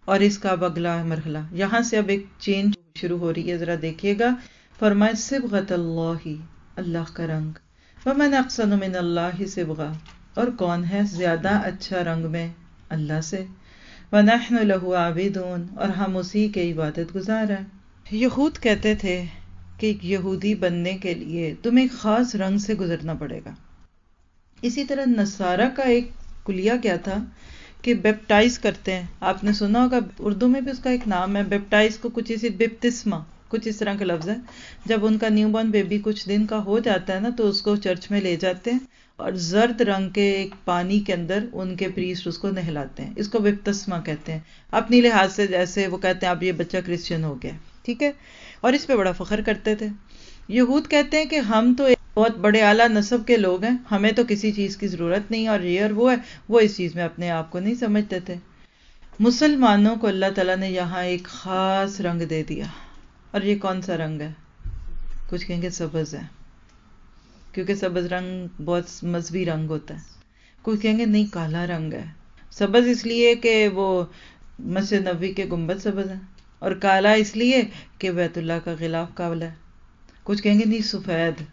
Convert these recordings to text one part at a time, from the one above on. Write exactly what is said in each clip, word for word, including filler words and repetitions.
اور اس کا اب اگلا مرحلہ یہاں سے اب ایک چینج شروع ہو رہی ہے، ذرا دیکھیے گا. فرمائے صبغۃ اللہ، اللہ کا رنگ. ومن احسن من اللہ صبغہ، اور کون ہے زیادہ اچھا رنگ میں اللہ سے. وَنَحْنُ لَهُ عَابِدُونَ، اور ہم اسی کے عبادت گزار ہیں. یہود کہتے تھے کہ ایک یہودی بننے کے لیے تمہیں ایک خاص رنگ سے گزرنا پڑے گا. اسی طرح نصارہ کا ایک کلیہ کیا تھا کہ بیپٹائز کرتے ہیں. آپ نے سنا ہوگا اردو میں بھی اس کا ایک نام ہے بیپٹائز کو، کچھ اسی بیپتسمہ کچھ اس طرح کا لفظ ہے. جب ان کا نیو بورن بیبی کچھ دن کا ہو جاتا ہے نا تو اس کو چرچ میں لے جاتے ہیں اور زرد رنگ کے ایک پانی کے اندر ان کے پریسٹ اس کو نہلاتے ہیں. اس کو بیپتسمہ کہتے ہیں. اپنی لحاظ سے جیسے وہ کہتے ہیں اب یہ بچہ کرسچن ہو گیا، ٹھیک ہے، اور اس پہ بڑا فخر کرتے تھے. یہود کہتے ہیں کہ ہم تو بہت بڑے اعلیٰ نسب کے لوگ ہیں، ہمیں تو کسی چیز کی ضرورت نہیں، اور یہ اور وہ ہے، وہ اس چیز میں اپنے آپ کو نہیں سمجھتے تھے. مسلمانوں کو اللہ تعالیٰ نے یہاں ایک خاص رنگ دے دیا. اور یہ کون سا رنگ ہے؟ کچھ کہیں گے سبز ہے، کیونکہ سبز رنگ بہت مذہبی رنگ ہوتا ہے. کچھ کہیں گے نہیں کالا رنگ ہے. سبز اس لیے کہ وہ مسجد نبوی کے گنبد سبز ہیں، اور کالا اس لیے کہ بیت اللہ کا غلاف کالا ہے. کچھ کہیں گے نہیں سفید،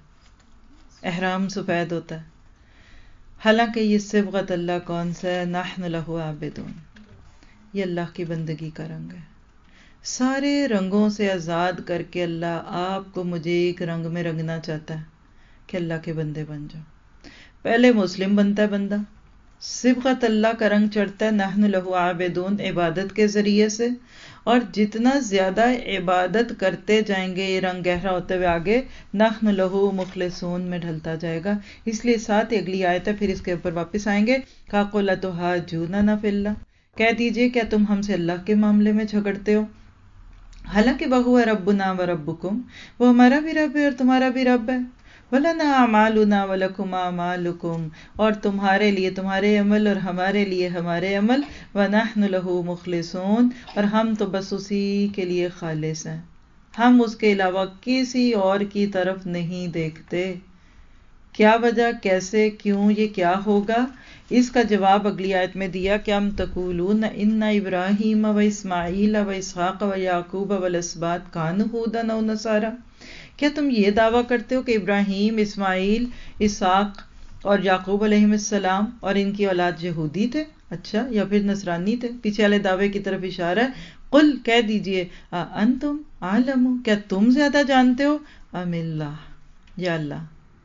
احرام سفید ہوتا ہے. حالانکہ یہ صبغت اللہ کون سا ہے؟ نحن لہ عابدون، یہ اللہ کی بندگی کا رنگ ہے. سارے رنگوں سے آزاد کر کے اللہ آپ کو مجھے ایک رنگ میں رنگنا چاہتا ہے کہ اللہ کے بندے بن جاؤ. پہلے مسلم بنتا ہے بندہ، صبغت اللہ کا رنگ چڑھتا ہے نحن لہ عابدون عبادت کے ذریعے سے، اور جتنا زیادہ عبادت کرتے جائیں گے یہ رنگ گہرا ہوتے ہوئے آگے نحن لہ مخلصون میں ڈھلتا جائے گا. اس لیے ساتھ اگلی آیت ہے، پھر اس کے اوپر واپس آئیں گے. قَالَ تُحَاجُّونَنَا فِي اللَّهِ، کہہ دیجئے کیا تم ہم سے اللہ کے معاملے میں جھگڑتے ہو، حالانکہ وَهُوَ رَبُّنَا وَرَبُّكُمْ، وہ ہمارا بھی رب ہے اور تمہارا بھی رب ہے. وَلَنَا أَعْمَالُنَا وَلَكُمْ أَعْمَالُكُمْ، اور تمہارے لیے تمہارے عمل اور ہمارے لیے ہمارے عمل. وَنَحْنُ لَهُ مُخْلِصُونَ، اور ہم تو بس اسی کے لیے خالص ہیں، ہم اس کے علاوہ کسی اور کی طرف نہیں دیکھتے. کیا وجہ، کیسے، کیوں، یہ کیا ہوگا، اس کا جواب اگلی آیت میں دیا کہ ام تقولون ان ابراہیم و اسماعیل و اسحاق و یعقوب والاسباط کانوا ھودا او نصارا، کیا تم یہ دعویٰ کرتے ہو کہ ابراہیم، اسماعیل، اسحاق اور یعقوب علیہ السلام اور ان کی اولاد یہودی تھے، اچھا، یا پھر نصرانی تھے؟ پیچھے والے دعوے کی طرف اشارہ ہے. قل، کہہ دیجئے، انتم عالم، کیا تم زیادہ جانتے ہو، ام اللہ، یا اللہ،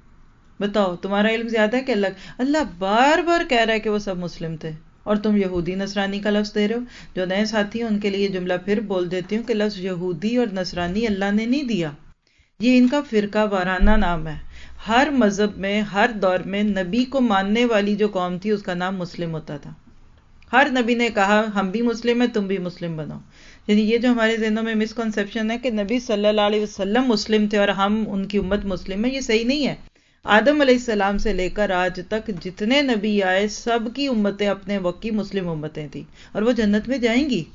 بتاؤ تمہارا علم زیادہ ہے کہ اللہ؟ اللہ بار بار کہہ رہا ہے کہ وہ سب مسلم تھے اور تم یہودی نصرانی کا لفظ دے رہے ہو. جو نئے ساتھی ہیں ان کے لیے جملہ پھر بول دیتی ہوں کہ لفظ یہودی اور نصرانی اللہ نے نہیں دیا، یہ ان کا فرقہ وارانہ نام ہے. ہر مذہب میں ہر دور میں نبی کو ماننے والی جو قوم تھی اس کا نام مسلم ہوتا تھا. ہر نبی نے کہا ہم بھی مسلم ہیں، تم بھی مسلم بنو. یعنی یہ جو ہمارے ذہنوں میں مسکنسیپشن ہے کہ نبی صلی اللہ علیہ وسلم مسلم تھے اور ہم ان کی امت مسلم ہے، یہ صحیح نہیں ہے. آدم علیہ السلام سے لے کر آج تک جتنے نبی آئے سب کی امتیں اپنے وقت کی مسلم امتیں تھیں، اور وہ جنت میں جائیں گی.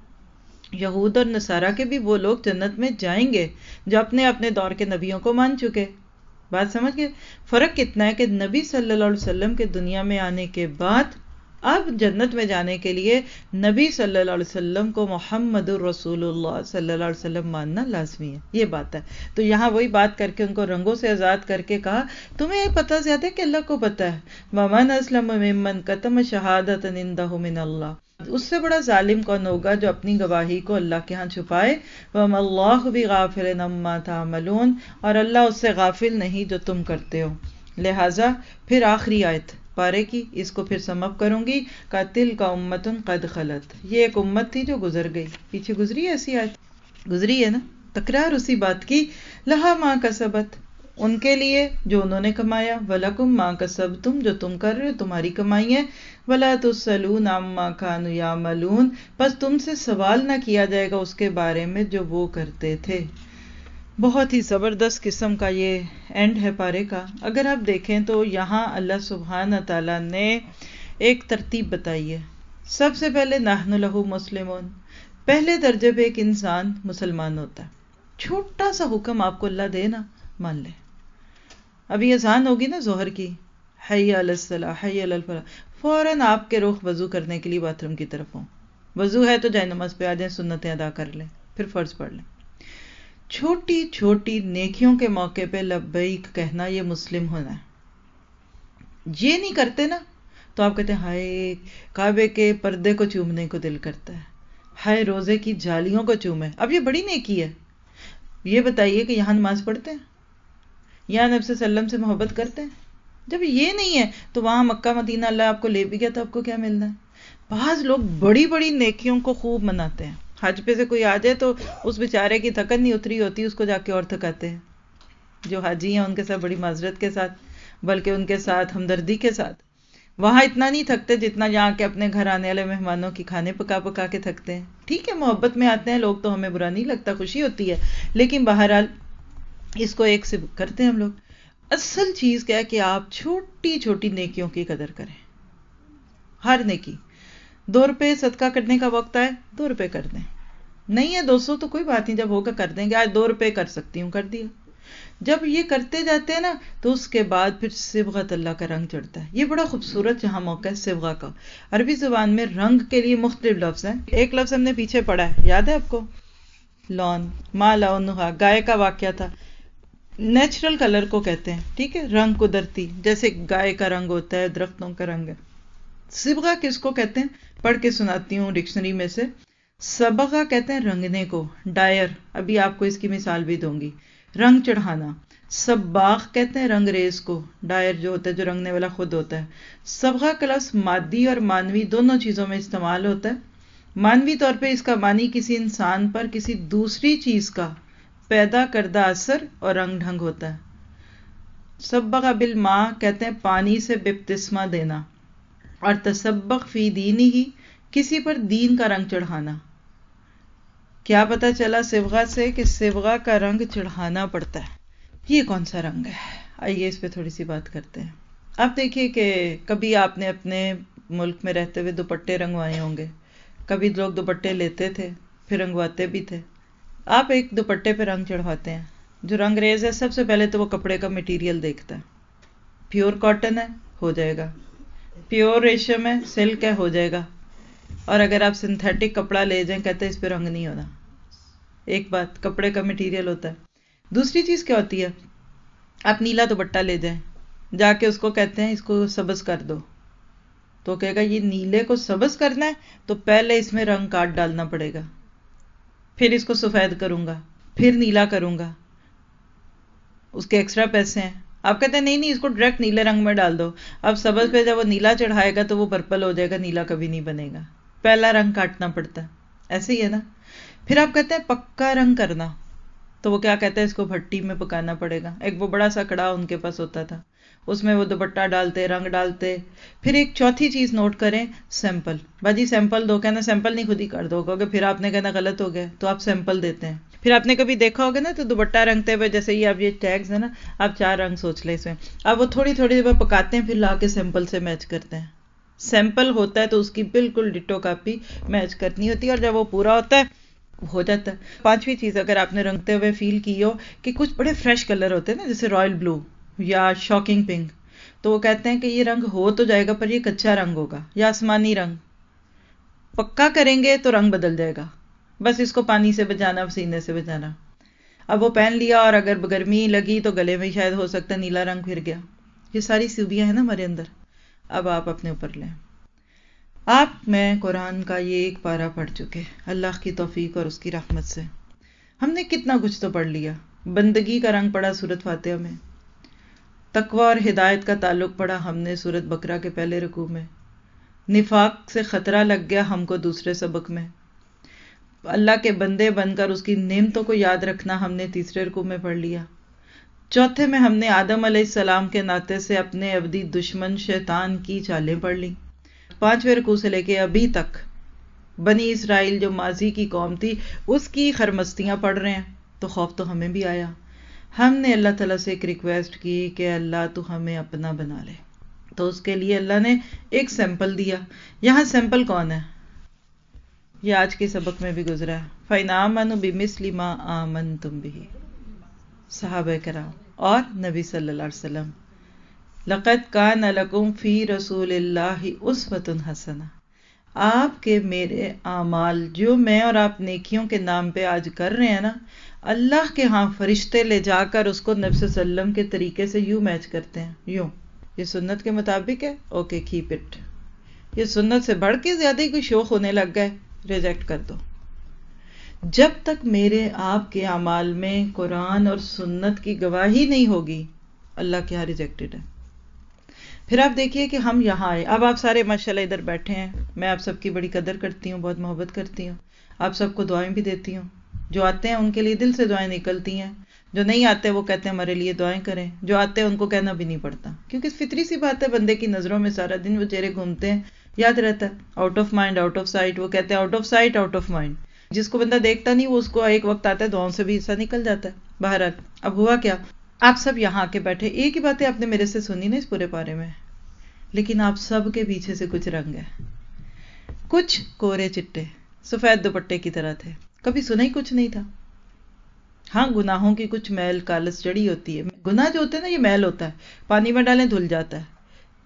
یہود اور نصارہ کے بھی وہ لوگ جنت میں جائیں گے جو اپنے اپنے دور کے نبیوں کو مان چکے. بات سمجھ گئے؟ فرق کتنا ہے کہ نبی صلی اللہ علیہ وسلم کے دنیا میں آنے کے بعد اب جنت میں جانے کے لیے نبی صلی اللہ علیہ وسلم کو محمد الرسول اللہ صلی اللہ علیہ وسلم ماننا لازمی ہے. یہ بات ہے. تو یہاں وہی بات کر کے ان کو رنگوں سے آزاد کر کے کہا تمہیں یہ پتہ زیادہ ہے کہ اللہ کو پتہ ہے. وَمَنْ أَظْلَمُ مِمَّنْ كَتَمَ شَهَادَةً عِندَهُ مِنَ اللَّهِ، اس سے بڑا ظالم کون ہوگا جو اپنی گواہی کو اللہ کے ہاں چھپائے. وَمَا اللَّهُ بِغَافِلٍ عَمَّا تَعْمَلُونَ، اور اللہ اس سے غافل نہیں جو تم کرتے ہو. لہٰذا پھر آخری آیت پارے کی، اس کو پھر سم اپ کروں گی. قاتل کا امتن قد خلت، یہ ایک امت تھی جو گزر گئی. پیچھے گزری ہے ایسی آیت، گزری ہے نا، تکرار اسی بات کی. لہا ما کسبت، ان کے لیے جو انہوں نے کمایا. ولکم ما کسبتم، جو تم کر رہے ہو تمہاری کمائی ہے. ولا تسألون عما كانوا يعملون، پس تم سے سوال نہ کیا جائے گا اس کے بارے میں جو وہ کرتے تھے. بہت ہی زبردست قسم کا یہ اینڈ ہے پارے کا. اگر آپ دیکھیں تو یہاں اللہ سبحانہ تعالیٰ نے ایک ترتیب بتائی ہے. سب سے پہلے نحن لہ مسلمون، پہلے درجے پہ ایک انسان مسلمان ہوتا ہے. چھوٹا سا حکم آپ کو اللہ دے نا، مان لے. ابھی اذان ہوگی نا ظہر کی، حی علی الصلاۃ حی علی الفلاح، فوراً آپ کے رخ وضو کرنے کے لیے باتھ روم کی طرف ہوں. وضو ہے تو جائے نماز پہ آ جائیں، سنتیں ادا کر لیں، پھر فرض پڑھ لیں۔ چھوٹی چھوٹی نیکیوں کے موقع پہ لبیک کہنا یہ مسلم ہونا ہے۔ یہ نہیں کرتے نا تو آپ کہتے ہیں ہائے کعبے کے پردے کو چومنے کو دل کرتا ہے، ہائے روزے کی جالیوں کو چومے۔ اب یہ بڑی نیکی ہے۔ یہ بتائیے کہ یہاں نماز پڑھتے ہیں، یہاں نبی صلی اللہ علیہ وسلم سے محبت کرتے ہیں؟ جب یہ نہیں ہے تو وہاں مکہ مدینہ اللہ آپ کو لے بھی گیا تو آپ کو کیا ملنا ہے؟ بعض لوگ بڑی بڑی نیکیوں کو خوب مناتے ہیں، حج پہ سے کوئی آ جائے تو اس بیچارے کی تھکن نہیں اتری ہوتی، اس کو جا کے اور تھکاتے ہیں۔ جو حاجی ہیں ان کے ساتھ بڑی معذرت کے ساتھ، بلکہ ان کے ساتھ ہمدردی کے ساتھ، وہاں اتنا نہیں تھکتے جتنا یہاں کے اپنے گھر آنے والے مہمانوں کی کھانے پکا پکا کے تھکتے ہیں۔ ٹھیک ہے محبت میں آتے ہیں لوگ تو ہمیں برا نہیں لگتا، خوشی ہوتی ہے، لیکن بہرحال اس کو ایک سے کرتے ہیں ہم لوگ۔ اصل چیز کیا ہے کہ آپ چھوٹی چھوٹی نیکیوں کی قدر کریں، ہر نیکی۔ دو روپے صدقہ کرنے کا وقت آئے دو روپے کر دیں، نہیں ہے دو سو تو کوئی بات نہیں، جب ہوگا کر دیں گے، آج دو روپے کر سکتی ہوں کر دیا۔ جب یہ کرتے جاتے ہیں نا تو اس کے بعد پھر صبغت اللہ کا رنگ چڑھتا ہے۔ یہ بڑا خوبصورت جہاں موقع ہے صبغہ کا۔ عربی زبان میں رنگ کے لیے مختلف لفظ ہیں، ایک لفظ ہم نے پیچھے پڑھا ہے، یاد ہے آپ کو؟ لون، ما لونہا، گائے کا واقعہ تھا۔ نیچرل کلر کو کہتے ہیں، ٹھیک ہے، رنگ قدرتی، جیسے گائے کا رنگ ہوتا ہے، درختوں کا رنگ ہے۔ صبغہ کس کو کہتے ہیں؟ پڑھ کے سناتی ہوں ڈکشنری میں سے۔ صبغہ کہتے ہیں رنگنے کو، ڈائر، ابھی آپ کو اس کی مثال بھی دوں گی، رنگ چڑھانا۔ صباغ کہتے ہیں رنگ ریز کو، ڈائر جو ہوتا ہے جو رنگنے والا خود ہوتا ہے۔ صبغہ کا لفظ مادی اور مانوی دونوں چیزوں میں استعمال ہوتا ہے۔ مانوی طور پہ اس کا معنی کسی انسان پر کسی دوسری چیز کا پیدا کردہ اثر اور رنگ ڈھنگ ہوتا ہے۔ صبغ بالماء کہتے ہیں پانی سے بپتسمہ دینا، اور تصبغ فی دینہ ہی کسی پر دین کا رنگ چڑھانا۔ کیا پتا چلا صبغہ سے کہ صبغہ کا رنگ چڑھانا پڑتا ہے۔ یہ کون سا رنگ ہے؟ آئیے اس پہ تھوڑی سی بات کرتے ہیں۔ آپ دیکھیے کہ کبھی آپ نے اپنے ملک میں رہتے ہوئے دوپٹے رنگوائے ہوں گے، کبھی لوگ دوپٹے لیتے تھے پھر رنگواتے بھی تھے۔ آپ ایک دوپٹے پہ رنگ چڑھواتے ہیں، جو رنگ ریز ہے سب سے پہلے تو وہ کپڑے کا مٹیریل دیکھتا ہے، پیور کاٹن ہے ہو جائے گا، پیور ریشم ہے سلک ہے ہو جائے گا، اور اگر آپ سنتھیٹک کپڑا لے جائیں کہتے ہیں اس پہ رنگ نہیں ہونا۔ ایک بات کپڑے کا مٹیریل ہوتا ہے۔ دوسری چیز کیا ہوتی ہے؟ آپ نیلا دوپٹہ لے جائیں، جا کے اس کو کہتے ہیں اس کو سبز کر دو، تو کہے گا یہ نیلے کو سبز کرنا ہے تو پہلے اس میں رنگ کاٹ ڈالنا پڑے گا، پھر اس کو سفید کروں گا، پھر نیلا کروں گا، اس کے ایکسٹرا پیسے ہیں۔ آپ کہتے ہیں نہیں نہیں اس کو ڈائریکٹ نیلے رنگ میں ڈال دو، اب سبز پہ جب وہ نیلا چڑھائے گا تو وہ پرپل ہو جائے گا، نیلا کبھی نہیں بنے گا، پہلا رنگ کاٹنا پڑتا ہے۔ ایسے ہی ہے نا۔ پھر آپ کہتے ہیں پکا رنگ کرنا، تو وہ کیا کہتے ہیں اس کو بھٹی میں پکانا پڑے گا۔ ایک وہ بڑا سا کڑا ان کے پاس ہوتا تھا، اس میں وہ دوپٹہ ڈالتے، رنگ ڈالتے۔ پھر ایک چوتھی چیز نوٹ کریں، سیمپل۔ باجی سیمپل دو، کہنا سیمپل نہیں خود ہی کر دو، کیونکہ پھر آپ نے کہنا غلط ہو گیا، تو آپ سیمپل دیتے ہیں۔ پھر آپ نے کبھی دیکھا ہوگا نا تو دوپٹہ رنگتے ہوئے، جیسے یہ اب یہ ٹیگز ہیں نا، آپ چار رنگ سوچ لیں اس میں، اب وہ تھوڑی تھوڑی دیر پکاتے ہیں پھر لا کے سیمپل سے میچ کرتے ہیں۔ سیمپل ہوتا ہے تو اس کی بالکل ڈٹو کاپی میچ کرنی ہوتی ہے، اور جب وہ پورا ہوتا ہے ہو جاتا ہے۔ پانچویں چیز اگر آپ نے رنگتے ہوئے فیل کی ہو کہ کچھ بڑے فریش کلر ہوتے ہیں نا، جیسے رائل بلو یا شاکنگ پنک، تو وہ کہتے ہیں کہ یہ رنگ ہو تو جائے گا پر یہ کچا رنگ ہوگا، یا آسمانی رنگ، پکا کریں گے تو رنگ بدل جائے گا، بس اس کو پانی سے بجانا، سینے سے بجانا۔ اب وہ پہن لیا اور اگر گرمی لگی تو گلے میں شاید ہو سکتا ہے نیلا رنگ پھر گیا۔ یہ ساری خوبیاں ہیں نا ہمارے اندر، اب آپ اپنے اوپر لیں۔ آپ میں قرآن کا یہ ایک پارہ پڑھ چکے، اللہ کی توفیق اور اس کی رحمت سے ہم نے کتنا کچھ تو پڑھ لیا۔ بندگی کا رنگ پڑھا سورۃ فاتحہ میں، تقوی اور ہدایت کا تعلق پڑھا ہم نے سورۃ بقرہ کے پہلے رکوع میں، نفاق سے خطرہ لگ گیا ہم کو دوسرے سبق میں، اللہ کے بندے بن کر اس کی نعمتوں کو یاد رکھنا ہم نے تیسرے رکوع میں پڑھ لیا۔ چوتھے میں ہم نے آدم علیہ السلام کے ناطے سے اپنے ابدی دشمن شیطان کی چالیں پڑھ لی۔ پانچویں رکوع سے لے کے ابھی تک بنی اسرائیل جو ماضی کی قوم تھی اس کی خرمستیاں پڑھ رہے ہیں، تو خوف تو ہمیں بھی آیا۔ ہم نے اللہ تعالیٰ سے ایک ریکویسٹ کی کہ اللہ تو ہمیں اپنا بنا لے، تو اس کے لیے اللہ نے ایک سیمپل دیا۔ یہاں سیمپل کون ہے؟ یہ آج کے سبق میں بھی گزرا ہے، فَإِنْ آمَنُوا بِمِثْلِ مَا آمَنْتُمْ بِهِ، صحابہ کرام اور نبی صلی اللہ علیہ وسلم۔ لَقَدْ كَانَ لَكُمْ فِي رَسُولِ اللَّهِ أُسْوَةٌ حَسَنَةٌ، آپ کے میرے اعمال جو میں اور آپ نیکیوں کے نام پہ آج کر رہے ہیں نا، اللہ کے ہاں فرشتے لے جا کر اس کو نبی صلی اللہ علیہ وسلم کے طریقے سے یوں میچ کرتے ہیں، یوں یہ سنت کے مطابق ہے، اوکے کیپ اٹ. یہ سنت سے بڑھ کے زیادہ ہی کوئی شوق ہونے لگ گئے، ریجیکٹ کر دو. جب تک میرے آپ کے اعمال میں قرآن اور سنت کی گواہی نہیں ہوگی، اللہ کے ہاں ریجیکٹڈ ہے. پھر آپ دیکھیے کہ ہم یہاں آئے، اب آپ سارے ماشاءاللہ ادھر بیٹھے ہیں، میں آپ سب کی بڑی قدر کرتی ہوں، بہت محبت کرتی ہوں، آپ سب کو دعائیں بھی دیتی ہوں. جو آتے ہیں ان کے لیے دل سے دعائیں نکلتی ہیں، جو نہیں آتے وہ کہتے ہیں ہمارے لیے دعائیں کریں، جو آتے ہیں ان کو کہنا بھی نہیں پڑتا، کیونکہ فطری سی بات ہے، بندے کی نظروں میں سارا دن وہ چہرے گھومتے ہیں، یاد رہتا ہے out of mind out of sight, وہ کہتے ہیں out of sight out of mind. جس کو بندہ دیکھتا نہیں وہ اس کو ایک وقت آتا ہے دعاؤں سے بھی حصہ نکل جاتا ہے. بہرحال اب ہوا کیا، آپ سب یہاں آ کے بیٹھے، ایک ہی باتیں آپ نے میرے سے سنی نا اس پورے پارے میں، لیکن آپ سب کے پیچھے سے کچھ رنگ ہے، کچھ کورے چٹے سفید دوپٹے کی طرح تھے، کبھی سنا ہی کچھ نہیں تھا. ہاں گناہوں کی کچھ میل کالس جڑی ہوتی ہے، گناہ جو ہوتا ہے نا یہ میل ہوتا ہے، پانی میں ڈالیں دھل جاتا ہے.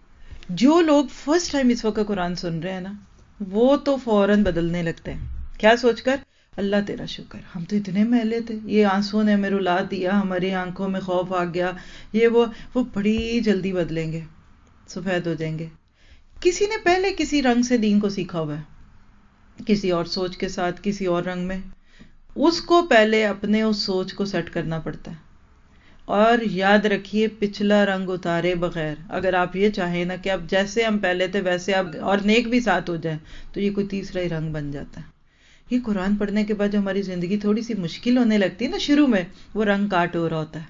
جو لوگ فرسٹ ٹائم اس وقت قرآن سن رہے ہیں نا، وہ تو فوراً بدلنے لگتے ہیں، کیا سوچ کر، اللہ تیرا شکر، ہم تو اتنے میلے تھے، یہ آنسو نے ہمیں رلا دیا، ہماری آنکھوں میں خوف آ گیا، یہ وہ وہ بڑی جلدی بدلیں گے، سفید ہو جائیں گے. کسی نے پہلے کسی رنگ سے دین کو سیکھا ہوا ہے، کسی اور سوچ کے ساتھ، کسی اور رنگ میں، اس کو پہلے اپنے اس سوچ کو سیٹ کرنا پڑتا ہے. اور یاد رکھیے پچھلا رنگ اتارے بغیر اگر آپ یہ چاہیں نا کہ اب جیسے ہم پہلے تھے ویسے اب اور نیک بھی ساتھ ہو جائیں، تو یہ کوئی تیسرا ہی رنگ بن جاتا ہے. یہ قرآن پڑھنے کے بعد جو ہماری زندگی تھوڑی سی مشکل ہونے لگتی ہے نا، شروع میں وہ رنگ کاٹ ہو رہا ہوتا ہے.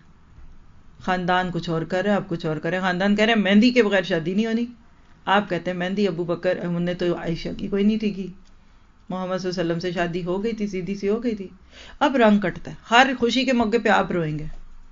خاندان کچھ اور کر رہے ہیں، آپ کچھ اور کر رہے ہیں، خاندان کہہ رہے ہیں مہندی کے بغیر شادی نہیں ہونی، آپ کہتے ہیں مہندی ابو بکر انہوں نے تو عائشہ کی کوئی نہیں تھی کی، محمد صلی اللہ علیہ وسلم سے شادی ہو گئی تھی، سیدھی سی ہو گئی تھی. اب رنگ کٹتا ہے، ہر خوشی کے موقع پہ آپ روئیں گے،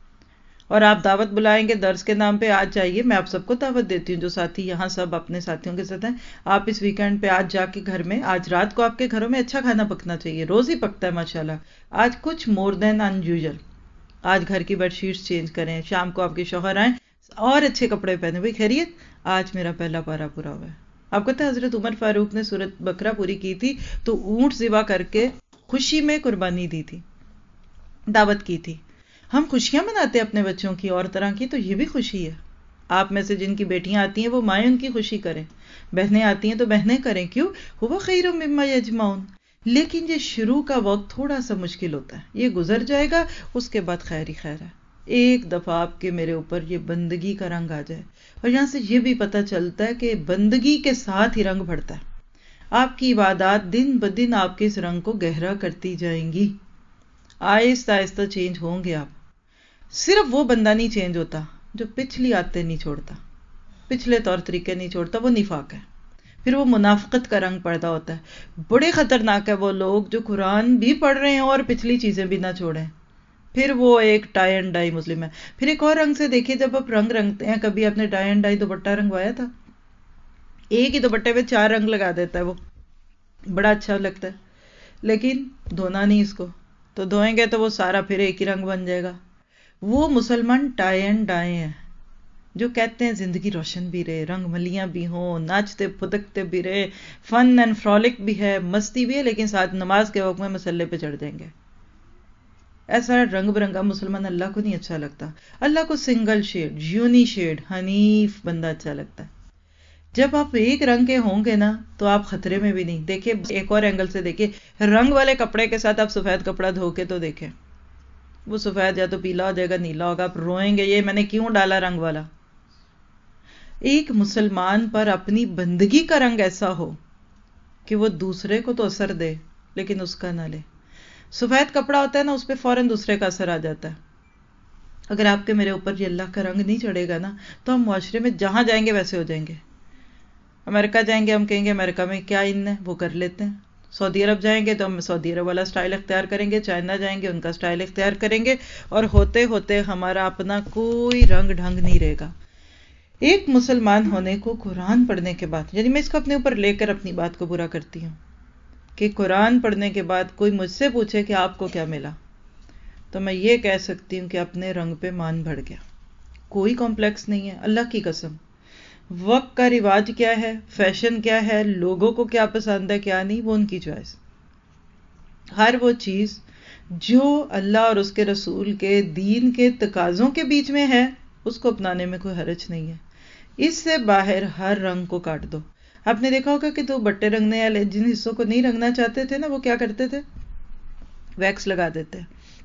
اور آپ دعوت بلائیں گے درس کے نام پہ، آج جائیے، میں آپ سب کو دعوت دیتی ہوں جو ساتھی یہاں سب اپنے ساتھیوں کے ساتھ ہیں، آپ اس ویکینڈ پہ آج جا کے گھر میں، آج رات کو آپ کے گھروں میں اچھا کھانا پکنا چاہیے، روز ہی پکتا ہے ماشاءاللہ، آج کچھ مور دین ان یوزل. آج گھر کی بیڈ شیٹس چینج کریں، شام کو آپ کے شوہر آئیں اور اچھے کپڑے پہنے، بھائی خیریت، آج میرا پہلا پارا پورا ہوا ہے. آپ کہتے ہیں حضرت عمر فاروق نے سورۃ بقرہ پوری کی تھی تو اونٹ ذبح کر کے خوشی میں قربانی دی تھی، دعوت کی تھی. ہم خوشیاں مناتے ہیں اپنے بچوں کی اور طرح کی، تو یہ بھی خوشی ہے. آپ میں سے جن کی بیٹیاں آتی ہیں وہ مائیں ان کی خوشی کریں، بہنیں آتی ہیں تو بہنیں کریں، کیوں، ہوا خیر مما یجمعون. لیکن یہ شروع کا وقت تھوڑا سا مشکل ہوتا ہے، یہ گزر جائے گا، اس کے بعد خیر ہی خیر ہے. ایک دفعہ آپ کے میرے اوپر یہ بندگی کا رنگ آ جائے، اور یہاں سے یہ بھی پتہ چلتا ہے کہ بندگی کے ساتھ ہی رنگ بڑھتا ہے. آپ کی عبادات دن بدن آپ کے اس رنگ کو گہرا کرتی جائیں گی، آہستہ آہستہ چینج ہوں گے آپ. صرف وہ بندہ نہیں چینج ہوتا جو پچھلی عادتیں نہیں چھوڑتا، پچھلے طور طریقے نہیں چھوڑتا، وہ نفاق ہے، پھر وہ منافقت کا رنگ پیدا ہوتا ہے. بڑے خطرناک ہے وہ لوگ جو قرآن بھی پڑھ رہے ہیں اور پچھلی چیزیں بھی نہ چھوڑیں، پھر وہ ایک ٹائی اینڈ ڈائی مسلم ہے. پھر ایک اور رنگ سے دیکھیے، جب آپ رنگ رنگتے ہیں، کبھی آپ نے ٹائی اینڈ ڈائی دوپٹہ رنگوایا تھا؟ ایک ہی دوپٹے میں چار رنگ لگا دیتا ہے، وہ بڑا اچھا لگتا ہے، لیکن دھونا نہیں اس کو، تو دھوئیں گے تو وہ سارا پھر ایک ہی رنگ بن جائے گا. وہ مسلمان ٹائی اینڈ ڈائی ہیں جو کہتے ہیں زندگی روشن بھی رہے، رنگ ملیاں بھی ہوں، ناچتے پھدکتے بھی رہے، فن اینڈ فرولک بھی ہے، مستی بھی ہے، لیکن ساتھ نماز کے وقت میں مسلے پہ چڑھ جائیں گے. ایسا رنگ برنگا مسلمان اللہ کو نہیں اچھا لگتا. اللہ کو سنگل شیڈ، یونی شیڈ، حنیف بندہ اچھا لگتا ہے. جب آپ ایک رنگ کے ہوں گے نا تو آپ خطرے میں بھی نہیں. دیکھیں ایک اور اینگل سے دیکھیں، رنگ والے کپڑے کے ساتھ آپ سفید کپڑا دھو کے تو دیکھیں، وہ سفید یا تو پیلا ہو جائے گا، نیلا ہوگا، آپ روئیں گے یہ میں نے کیوں ڈالا رنگ والا. ایک مسلمان پر اپنی بندگی کا رنگ ایسا ہو کہ وہ دوسرے کو تو اثر دے لیکن اس کا نہ لے. سفید کپڑا ہوتا ہے نا، اس پہ فوراً دوسرے کا اثر آ جاتا ہے. اگر آپ کے میرے اوپر یہ اللہ کا رنگ نہیں چڑھے گا نا تو ہم معاشرے میں جہاں جائیں گے ویسے ہو جائیں گے. امریکہ جائیں گے، ہم کہیں گے امریکہ میں کیا ان ہے، وہ کر لیتے ہیں. سعودی عرب جائیں گے تو ہم سعودی عرب والا سٹائل اختیار کریں گے، چائنا جائیں گے ان کا سٹائل اختیار کریں گے، اور ہوتے ہوتے ہمارا اپنا کوئی رنگ ڈھنگ نہیں رہے گا. ایک مسلمان ہونے کو قرآن پڑھنے کے بعد، یعنی میں اس کو اپنے اوپر لے کر اپنی بات کو برا کرتی ہوں کہ قرآن پڑھنے کے بعد کوئی مجھ سے پوچھے کہ آپ کو کیا ملا، تو میں یہ کہہ سکتی ہوں کہ اپنے رنگ پہ مان بڑھ گیا. کوئی کمپلیکس نہیں ہے، اللہ کی قسم. وقت کا رواج کیا ہے، فیشن کیا ہے، لوگوں کو کیا پسند ہے کیا نہیں، وہ ان کی چوائس. ہر وہ چیز جو اللہ اور اس کے رسول کے دین کے تقاضوں کے بیچ میں ہے اس کو اپنانے میں کوئی حرج نہیں ہے. اس سے باہر ہر رنگ کو کاٹ دو. آپ نے دیکھا ہوگا کہ تو بٹے رنگنے والے جن حصوں کو نہیں رنگنا چاہتے تھے نا، وہ کیا کرتے تھے، ویکس لگا دیتے،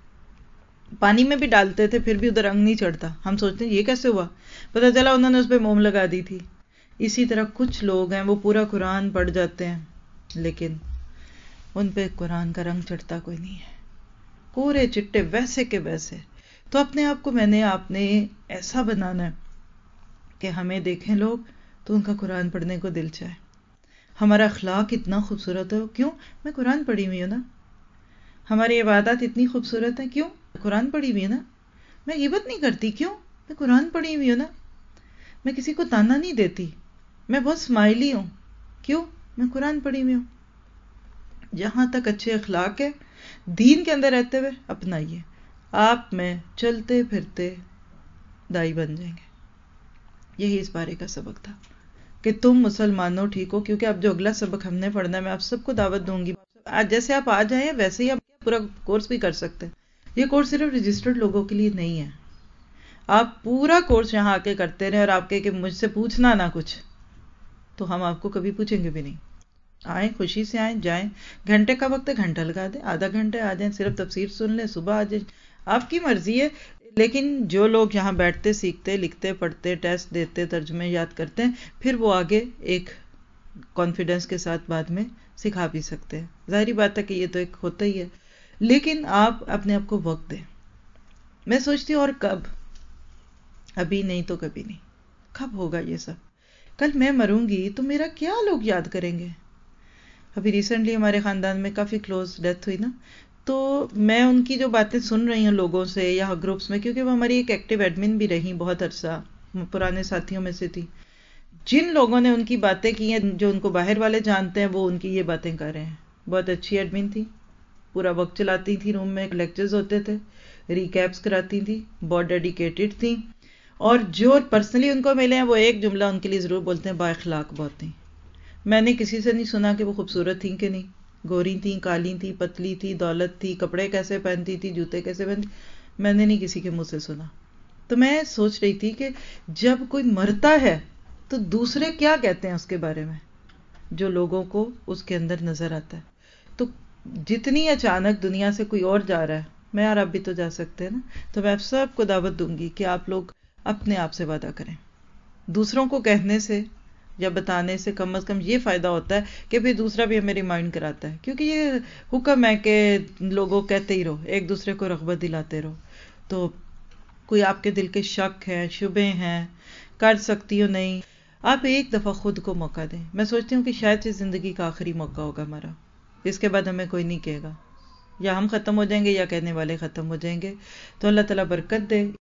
پانی میں بھی ڈالتے تھے پھر بھی ادھر رنگ نہیں چڑھتا. ہم سوچتے ہیں یہ کیسے ہوا، پتہ چلا انہوں نے اس پہ موم لگا دی تھی. اسی طرح کچھ لوگ ہیں وہ پورا قرآن پڑھ جاتے ہیں لیکن ان پہ قرآن کا رنگ چڑھتا کوئی نہیں ہے، پورے چٹے ویسے کے ویسے. تو اپنے آپ کو میں نے آپ نے ایسا بنانا ہے کہ ہمیں دیکھیں لوگ تو ان کا قرآن پڑھنے کو دل چاہے، ہمارا اخلاق اتنا خوبصورت ہو. کیوں؟ میں قرآن پڑھی ہوئی ہوں نا. ہماری عبادات اتنی خوبصورت ہیں، کیوں؟ قرآن پڑھی ہوئی ہے نا. میں غیبت نہیں کرتی، کیوں؟ میں قرآن پڑھی ہوئی ہوں نا. میں کسی کو تانا نہیں دیتی، میں بہت اسمائلی ہوں، کیوں؟ میں قرآن پڑھی ہوئی ہوں. جہاں تک اچھے اخلاق ہے دین کے اندر رہتے ہوئے اپنائیے، آپ میں چلتے پھرتے دائی بن جائیں گے. یہی اس بارے کا سبق تھا کہ تم مسلمانوں ٹھیک ہو. کیونکہ اب جو اگلا سبق ہم نے پڑھنا ہے میں آپ سب کو دعوت دوں گی، آج جیسے آپ آ جائیں ویسے ہی آپ پورا کورس بھی کر سکتے ہیں. یہ کورس صرف رجسٹرڈ لوگوں کے لیے نہیں ہے. آپ پورا کورس یہاں آ کے کرتے رہے اور آپ کے کہ مجھ سے پوچھنا نہ کچھ، تو ہم آپ کو کبھی پوچھیں گے بھی نہیں. آئیں، خوشی سے آئیں، جائیں. گھنٹے کا وقت ہے گھنٹہ لگا دیں، آدھا گھنٹے آ جائیں، صرف تفسیر سن لیں، صبح آ جائیں، آپ کی مرضی ہے. لیکن جو لوگ یہاں بیٹھتے سیکھتے لکھتے پڑھتے ٹیسٹ دیتے ترجمے یاد کرتے ہیں پھر وہ آگے ایک کانفیڈنس کے ساتھ بعد میں سکھا بھی سکتے ہیں. ظاہری بات ہے کہ یہ تو ایک ہوتا ہی ہے، لیکن آپ اپنے آپ کو وقت دیں. میں سوچتی ہوں اور کب، ابھی نہیں تو کبھی نہیں. کب ہوگا یہ سب؟ کل میں مروں گی تو میرا کیا لوگ یاد کریں گے. ابھی ریسنٹلی ہمارے خاندان میں کافی کلوز ڈیتھ ہوئی نا، تو میں ان کی جو باتیں سن رہی ہوں لوگوں سے یا گروپس میں، کیونکہ وہ ہماری ایک ایکٹیو ایڈمن بھی رہی بہت عرصہ، پرانے ساتھیوں میں سے تھی. جن لوگوں نے ان کی باتیں کی ہیں جو ان کو باہر والے جانتے ہیں وہ ان کی یہ باتیں کر رہے ہیں. بہت اچھی ایڈمن تھی، پورا وقت چلاتی تھی، روم میں لیکچرز ہوتے تھے، ریکیپس کراتی تھی، بہت ڈیڈیکیٹڈ تھی. اور جو پرسنلی ان کو ملے ہیں وہ ایک جملہ ان کے لیے ضرور بولتے ہیں، با اخلاق بہت تھیں. میں نے کسی سے نہیں سنا کہ وہ خوبصورت تھیں کہ نہیں، گوری تھیں، کالی تھیں، پتلی تھی، دولت تھی، کپڑے کیسے پہنتی تھی، جوتے کیسے پہنتی، میں نے نہیں کسی کے منہ سے سنا. تو میں سوچ رہی تھی کہ جب کوئی مرتا ہے تو دوسرے کیا کہتے ہیں اس کے بارے میں، جو لوگوں کو اس کے اندر نظر آتا ہے. تو جتنی اچانک دنیا سے کوئی اور جا رہا ہے، میں اور آپ بھی تو جا سکتے ہیں نا. تو میں آپ سب کو دعوت دوں گی کہ آپ لوگ اپنے آپ سے وعدہ کریں. دوسروں کو کہنے سے یا بتانے سے کم از کم یہ فائدہ ہوتا ہے کہ پھر دوسرا بھی ہمیں ریمائنڈ کراتا ہے، کیونکہ یہ حکم ہے کہ لوگوں کہتے ہی رہو، ایک دوسرے کو رغبت دلاتے رہو. تو کوئی آپ کے دل کے شک ہے، شبے ہیں، کر سکتی ہو نہیں، آپ ایک دفعہ خود کو موقع دیں. میں سوچتی ہوں کہ شاید یہ زندگی کا آخری موقع ہوگا ہمارا، اس کے بعد ہمیں کوئی نہیں کہے گا، یا ہم ختم ہو جائیں گے یا کہنے والے ختم ہو جائیں گے. تو اللہ تعالیٰ برکت دے.